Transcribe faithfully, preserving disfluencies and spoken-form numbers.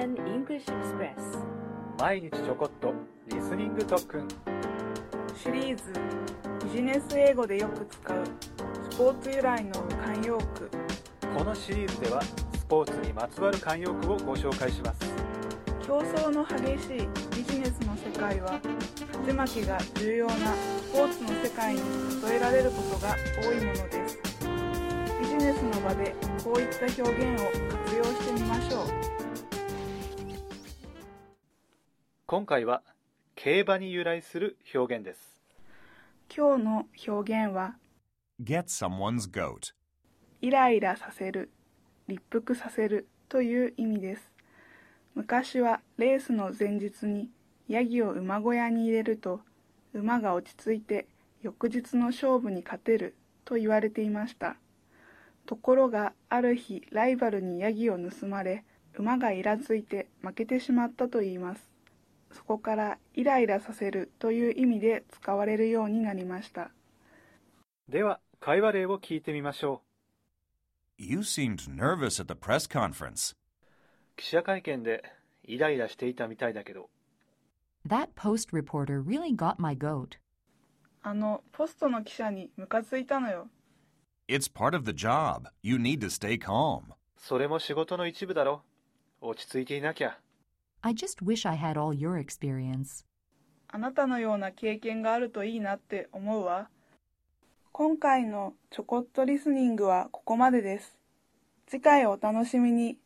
Japan English Express 毎日ちょこっとリスニング特訓シリーズビジネス英語でよく使うスポーツ由来の慣用句。 このシリーズではスポーツにまつわる慣用句をご紹介します。 競争の激しいビジネスの世界は勝ち負けが重要なスポーツの世界に例えられることが多いものです。ビジネスの場でこういった表現を活用してみましょう。 今回は競馬に由来する表現です。 今日の表現は Get someone's goat イライラさせる、立腹させるという意味です。昔はレースの前日にヤギを馬小屋に入れると馬が落ち着いて翌日の勝負に勝てると言われていました。ところがある日ライバルにヤギを盗まれ馬がイラついて負けてしまったといいます。そこからイライラさせるという意味で使われるようになりました。 では会話例を聞いてみましょう。You seemed nervous at the press conference. 記者会見でイライラしていたみたいだけど。 That post reporter really got my goat. あのポストの記者にムカついたのよ。 It's part of the job. You need to stay calm. それも仕事の一部だろ。落ち着いていなきゃ。 I just wish I had all your experience. あなたのような経験があるといいなって思うわ。今回のちょこっとリスニングはここまでです。次回お楽しみに。